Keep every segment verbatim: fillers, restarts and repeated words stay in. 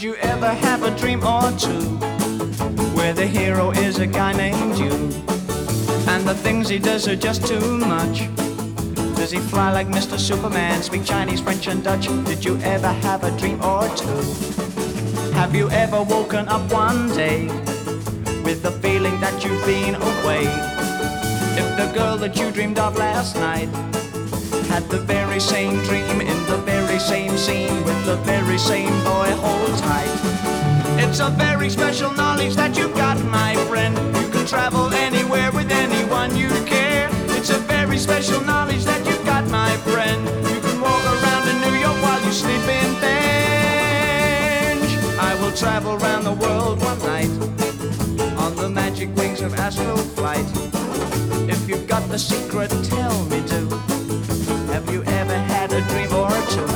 you ever have a dream or two where the hero is a guy named you, and the things he does are just too much? Does he fly like Mister Superman, speak Chinese, French and Dutch? Did you ever have a dream or two? Have you ever woken up one day with the feeling that you've been away? If the girl that you dreamed of last night had the very same dream in the very same scene with the very same boy, hold tight. It's a very special knowledge that you've got, my friend. You can travel anywhere with anyone you care. It's a very special knowledge that you've got, my friend. You can walk around in New York while you sleep in bench. I will travel around the world one night on the magic wings of astral flight. If you've got the secret, tell me do. Have you ever had a dream or two?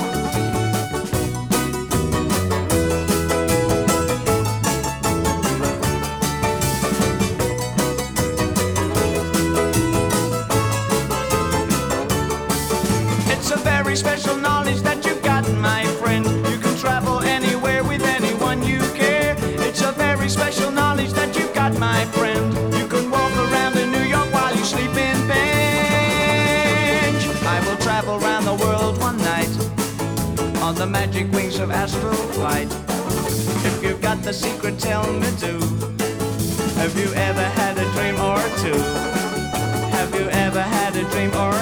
It's a very special knowledge that you've got, my friend. You can travel anywhere with anyone you care. It's a very special knowledge that you've got, my friend. You can walk around in New York while you sleep in bench. I will travel around the world one night on the magic wings of astral flight. If you've got the secret, tell me do. Have you ever had a dream or two? Have you ever had a dream or